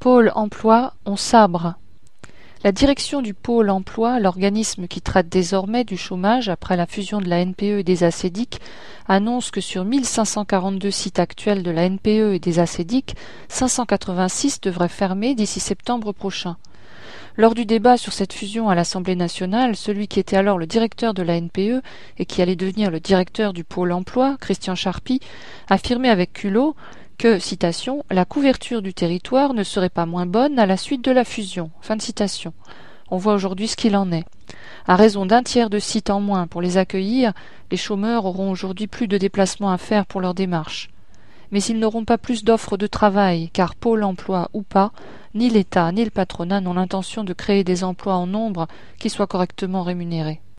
Pôle emploi, on sabre. La direction du Pôle emploi, l'organisme qui traite désormais du chômage après la fusion de la NPE et des ACDIC, annonce que sur 1542 sites actuels de la NPE et des ACDIC, 586 devraient fermer d'ici septembre prochain. Lors du débat sur cette fusion à l'Assemblée nationale, celui qui était alors le directeur de la NPE et qui allait devenir le directeur du Pôle emploi, Christian Charpy, affirmait avec culot que, citation, « la couverture du territoire ne serait pas moins bonne à la suite de la fusion ». Fin de citation. On voit aujourd'hui ce qu'il en est. À raison d'un tiers de sites en moins pour les accueillir, les chômeurs auront aujourd'hui plus de déplacements à faire pour leurs démarches. Mais ils n'auront pas plus d'offres de travail, car Pôle emploi ou pas, ni l'État ni le patronat n'ont l'intention de créer des emplois en nombre qui soient correctement rémunérés.